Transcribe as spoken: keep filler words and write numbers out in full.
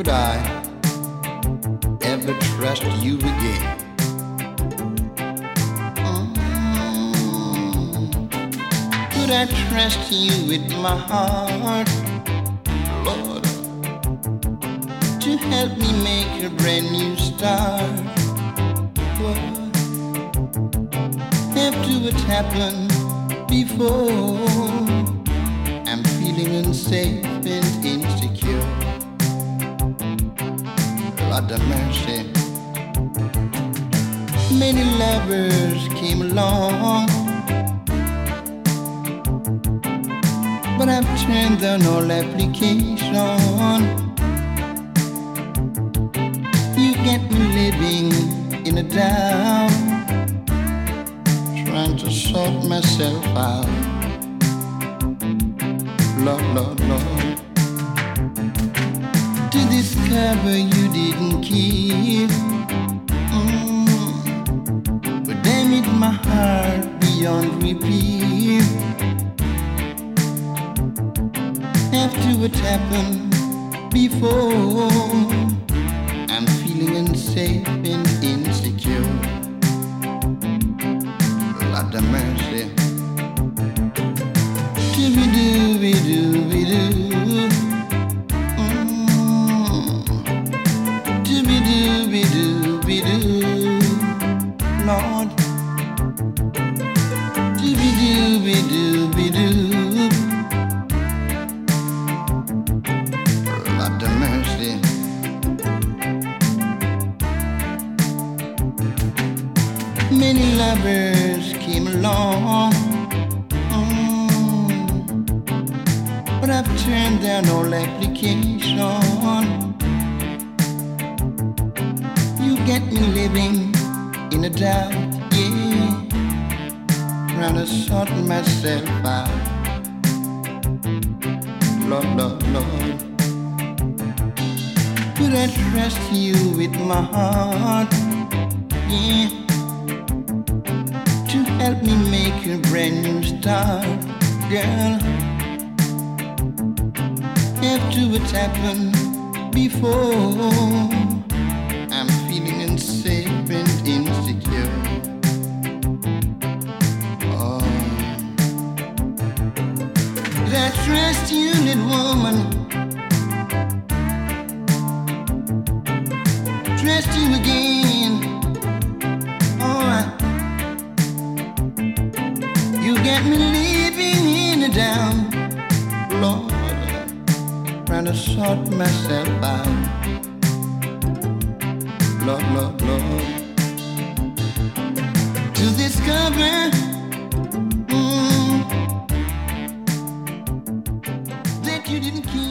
I ever trust you again? Mm. Could I trust you with my heart, Lord, to help me make a brand new start? What after what happened before? I'm feeling unsafe and insecure. Lord of mercy. Many lovers came along, but I've turned down all application. You get me living in a doubt, trying to sort myself out. Lord, Lord, Lord, to discover you didn't keep, mm, but damaged my heart beyond repair. After what happened before, I'm feeling unsafe and insecure. Lord of mercy. Dooby-dooby-dooby-doo. Mm. Dooby-dooby-dooby-doo. Lord. Dooby-dooby-dooby-doo. Lord of mercy. Many lovers came along, but I've turned down all application. You get me living in a doubt, yeah, trying to sort myself out. Lord, Lord, Lord, could I trust you with my heart, yeah, to help me make a brand new start, girl? After what's happened before, I'm feeling unsafe and insecure. Oh, did I trust you, little woman? Trust you again? Oh, you got me living in a down, Lord, trying to sort myself out. Lord, Lord, Lord, to discover, mm, that you didn't keep